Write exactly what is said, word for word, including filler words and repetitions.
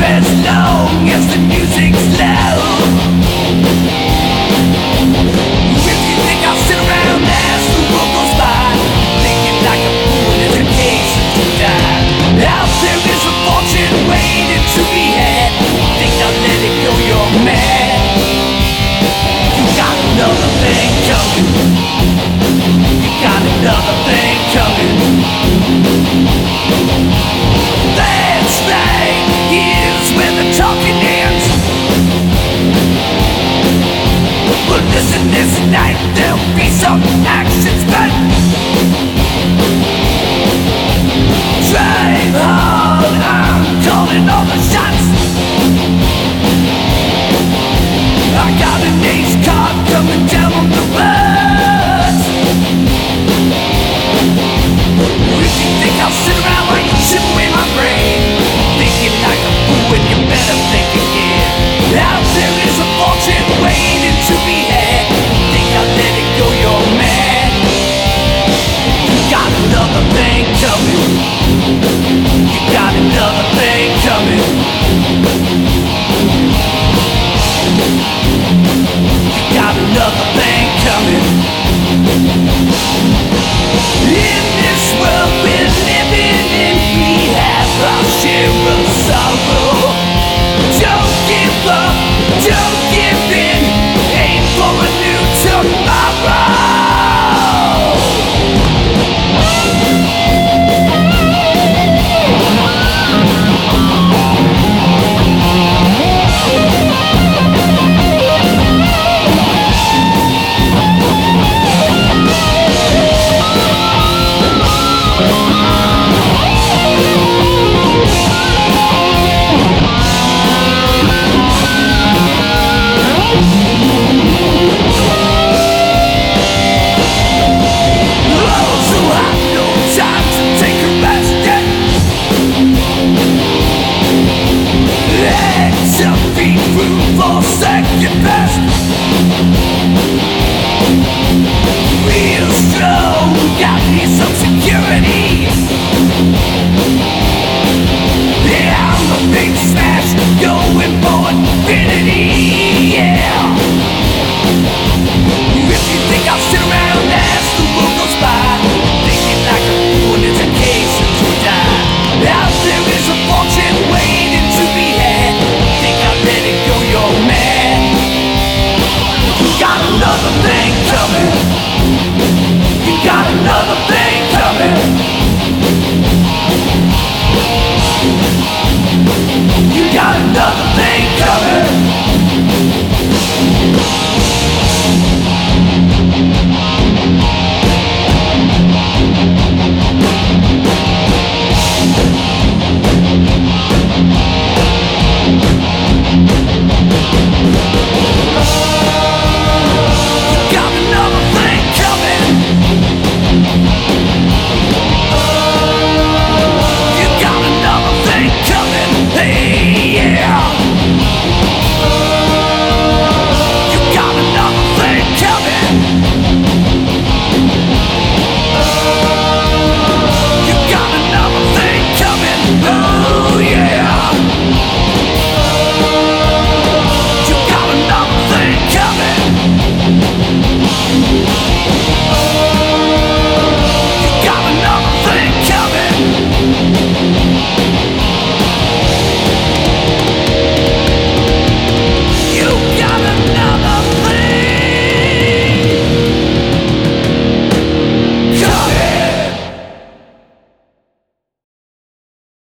as long as the music's loud. If you think I'll sit around as the world goes by, thinking like a fool is a case to die. Out there is a fortune waiting to be had. Think I'll let it go, you're mad. You got another thing coming. You got another thing coming. That's right, here's where the talking ends. But listen, this night there'll be some actions, but drive hard, I'm calling all the shots. I got an ace card